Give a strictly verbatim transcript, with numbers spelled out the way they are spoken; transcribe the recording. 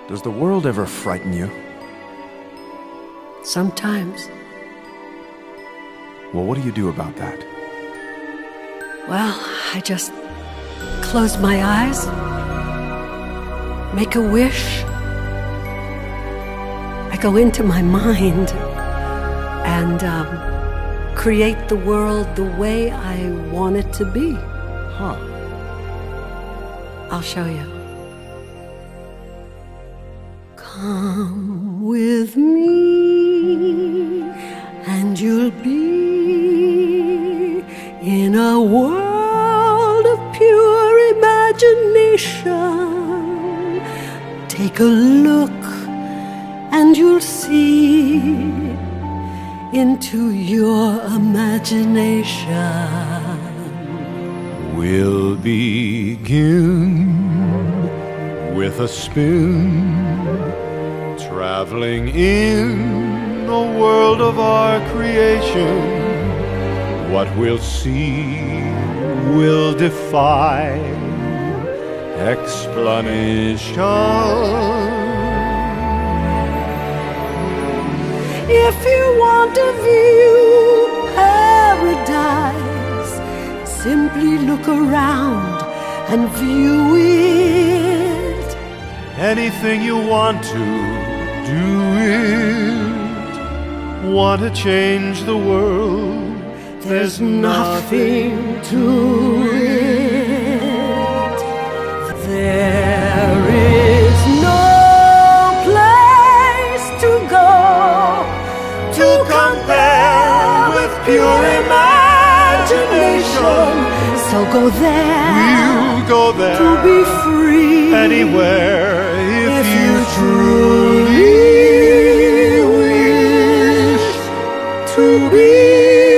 Does the world ever frighten you? Sometimes. Well, what do you do about that? Well, I just close my eyes, make a wish. I go into my mind and um, create the world the way I want it to be. Huh. I'll show you. Come with me, and you'll be in a world of pure imagination. Take a look, and you'll see into your imagination. We'll begin with a spin, traveling in the world of our creation. What we'll see will defy explanation. If you want to view paradise, simply look around and view it. Anything you want to, do it. Want to change the world? There's nothing to it. There is no place to go to compare with pure imagination. So go there, We'll go there to be free. anywhere if, If you you truly wish to be